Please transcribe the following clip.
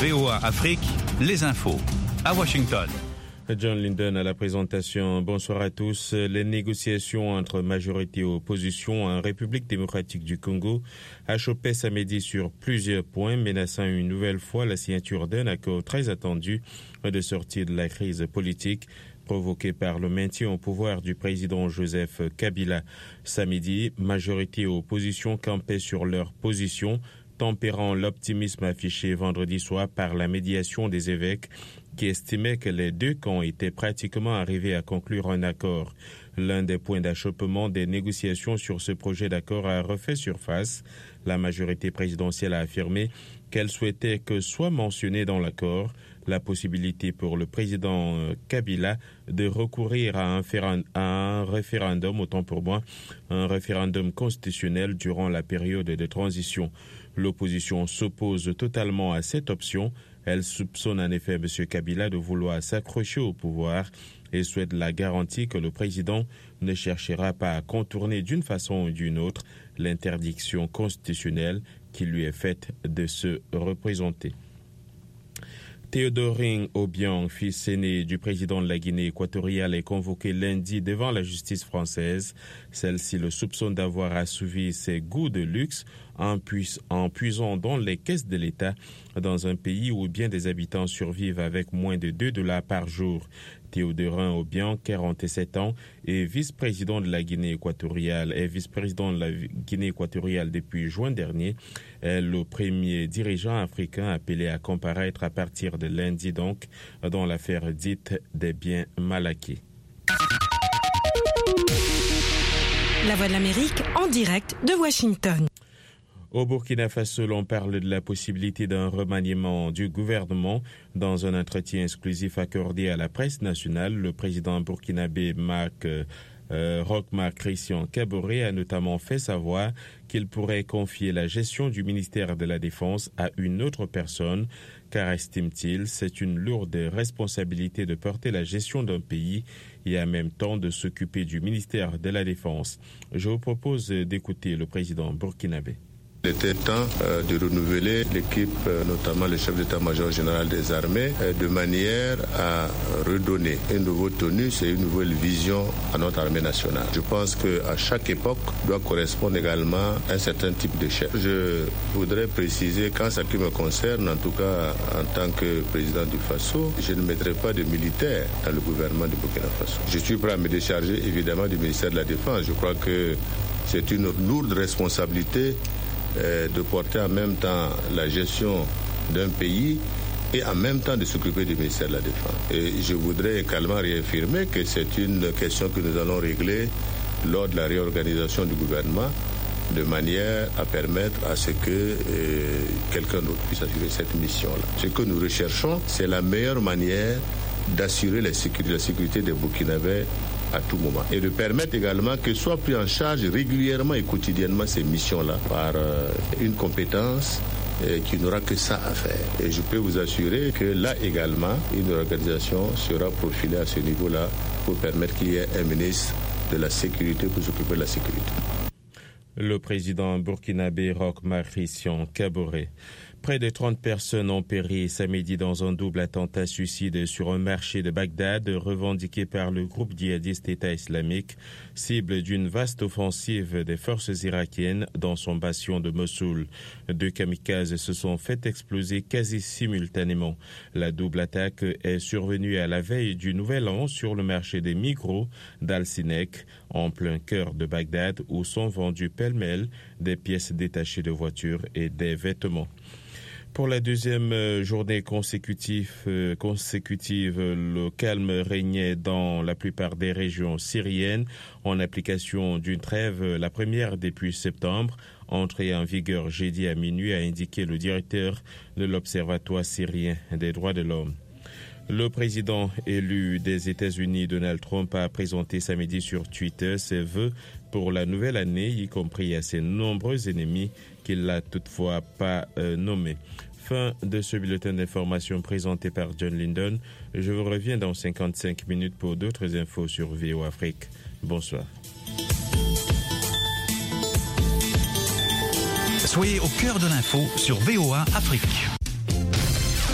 VOA Afrique, les infos. À Washington. John Linden à la présentation. Bonsoir à tous. Les négociations entre majorité et opposition en République démocratique du Congo achoppaient samedi sur plusieurs points, menaçant une nouvelle fois la signature d'un accord très attendu de sortie de la crise politique provoquée par le maintien au pouvoir du président Joseph Kabila. Samedi, majorité et opposition campaient sur leur position, tempérant l'optimisme affiché vendredi soir par la médiation des évêques qui estimaient que les deux camps étaient pratiquement arrivés à conclure un accord. L'un des points d'achoppement des négociations sur ce projet d'accord a refait surface. La majorité présidentielle a affirmé qu'elle souhaitait que soit mentionnée dans l'accord la possibilité pour le président Kabila de recourir à un référendum, autant pour moi, un référendum constitutionnel durant la période de transition. L'opposition s'oppose totalement à cette option. Elle soupçonne en effet M. Kabila de vouloir s'accrocher au pouvoir et souhaite la garantie que le président ne cherchera pas à contourner d'une façon ou d'une autre l'interdiction constitutionnelle qui lui est faite de se représenter. Théodorin Obiang, fils aîné du président de la Guinée équatoriale, est convoqué lundi devant la justice française. Celle-ci le soupçonne d'avoir assouvi ses goûts de luxe en puisant dans les caisses de l'État dans un pays où bien des habitants survivent avec moins de $2 par jour. Théodorin Obiang, 47 ans, est vice-président de la Guinée équatoriale depuis juin dernier. Est le premier dirigeant africain appelé à comparaître à partir de lundi donc dans l'affaire dite des biens mal acquis. La Voix de l'Amérique en direct de Washington. Au Burkina Faso, l'on parle de la possibilité d'un remaniement du gouvernement. Dans un entretien exclusif accordé à la presse nationale, le président burkinabé Roch Marc Christian Kaboré a notamment fait savoir qu'il pourrait confier la gestion du ministère de la Défense à une autre personne, car, estime-t-il, c'est une lourde responsabilité de porter la gestion d'un pays et en même temps de s'occuper du ministère de la Défense. Je vous propose d'écouter le président burkinabé. Il était temps de renouveler l'équipe, notamment le chef d'état-major général des armées, de manière à redonner une nouvelle tenue et une nouvelle vision à notre armée nationale. Je pense qu'à chaque époque doit correspondre également un certain type de chef. Je voudrais préciser qu'en ce qui me concerne, en tout cas en tant que président du Faso, je ne mettrai pas de militaires dans le gouvernement du Burkina Faso. Je suis prêt à me décharger évidemment du ministère de la Défense. Je crois que c'est une lourde responsabilité de porter en même temps la gestion d'un pays et en même temps de s'occuper du ministère de la Défense. Et je voudrais également réaffirmer que c'est une question que nous allons régler lors de la réorganisation du gouvernement de manière à permettre à ce que quelqu'un d'autre puisse assurer cette mission-là. Ce que nous recherchons, c'est la meilleure manière d'assurer la sécurité des Burkinabés à tout moment et de permettre également que soient pris en charge régulièrement et quotidiennement ces missions-là par une compétence qui n'aura que ça à faire. Et je peux vous assurer que là également, une organisation sera profilée à ce niveau-là pour permettre qu'il y ait un ministre de la sécurité pour s'occuper de la sécurité. Le président burkinabé Roch Marc Christian Kaboré. Près de 30 personnes ont péri samedi dans un double attentat suicide sur un marché de Bagdad revendiqué par le groupe djihadiste État islamique, cible d'une vaste offensive des forces irakiennes dans son bastion de Mossoul. 2 kamikazes se sont fait exploser quasi simultanément. La double attaque est survenue à la veille du Nouvel An sur le marché des Migros d'Al-Sinek, en plein cœur de Bagdad, où sont vendus pêle-mêle des pièces détachées de voitures et des vêtements. Pour la deuxième journée consécutive, le calme régnait dans la plupart des régions syriennes en application d'une trêve, la première depuis septembre, entrée en vigueur jeudi à minuit, a indiqué le directeur de l'Observatoire syrien des droits de l'homme. Le président élu des États-Unis, Donald Trump, a présenté samedi sur Twitter ses vœux pour la nouvelle année, y compris à ses nombreux ennemis qu'il n'a toutefois pas nommés. Fin de ce bulletin d'information présenté par John Linden. Je vous reviens dans 55 minutes pour d'autres infos sur VOA Afrique. Bonsoir. Soyez au cœur de l'info sur VOA Afrique.